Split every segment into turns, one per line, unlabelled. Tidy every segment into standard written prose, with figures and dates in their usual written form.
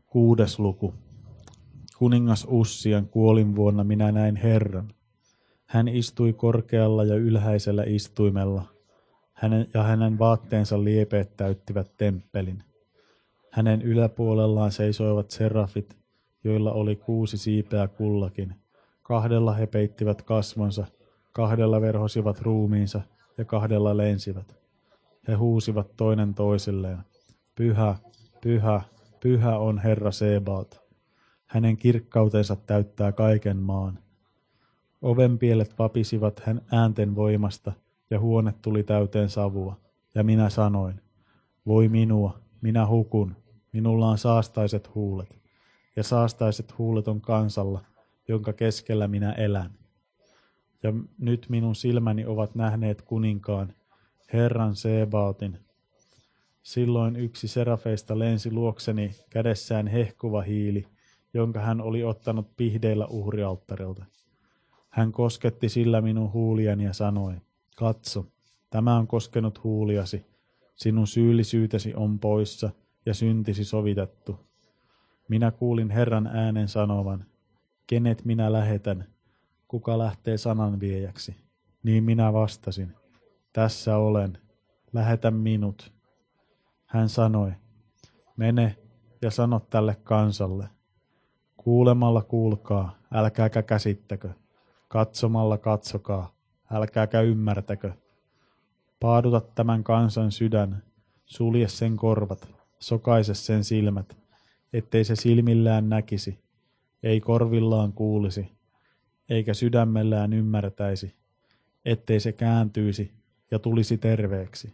6. luku. Kuningas Ussian kuolinvuonna minä näin Herran. Hän istui korkealla ja ylhäisellä istuimella, hänen vaatteensa liepeet täyttivät temppelin. Hänen yläpuolellaan seisoivat serafit, joilla oli 6 siipeä kullakin. 2 he peittivät kasvonsa, 2 verhosivat ruumiinsa ja 2 lensivät. He huusivat toinen toisilleen, Pyhä, pyhä, pyhä on Herra Sebaot. Hänen kirkkautensa täyttää kaiken maan. Ovenpielet vapisivat hän äänten voimasta, ja huone tuli täyteen savua. Ja minä sanoin, voi minua, minä hukun, minulla on saastaiset huulet. Ja saastaiset huulet on kansalla, jonka keskellä minä elän. Ja nyt minun silmäni ovat nähneet kuninkaan, Herran Sebaotin. Silloin yksi serafeista lensi luokseni kädessään hehkuva hiili, jonka hän oli ottanut pihdeillä uhrialttarilta. Hän kosketti sillä minun huuliani ja sanoi, katso, tämä on koskenut huuliasi, sinun syyllisyytesi on poissa ja syntisi sovitettu. Minä kuulin Herran äänen sanovan, kenet minä lähetän, kuka lähtee sananviejäksi. Niin minä vastasin, tässä olen, lähetä minut. Hän sanoi, mene ja sano tälle kansalle. Kuulemalla kuulkaa, älkääkä käsittäkö. Katsomalla katsokaa, älkääkä ymmärtäkö. Paaduta tämän kansan sydän, sulje sen korvat, sokaise sen silmät, ettei se silmillään näkisi, ei korvillaan kuulisi, eikä sydämellään ymmärtäisi, ettei se kääntyisi ja tulisi terveeksi.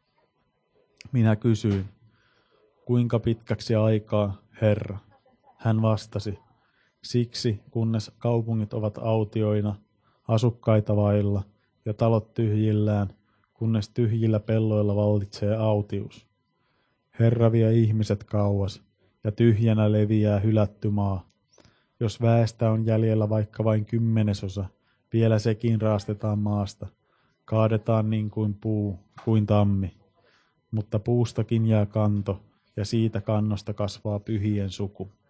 Minä kysyin, kuinka pitkäksi aikaa, Herra? Hän vastasi, siksi kunnes kaupungit ovat autioina, asukkaita vailla ja talot tyhjillään, kunnes tyhjillä pelloilla vallitsee autius. Herra vie ihmiset kauas ja tyhjänä leviää hylätty maa. Jos väestä on jäljellä vaikka vain 10%, vielä sekin raastetaan maasta, kaadetaan niin kuin puu, kuin tammi. Mutta puustakin jää kanto, ja siitä kannosta kasvaa pyhien suku.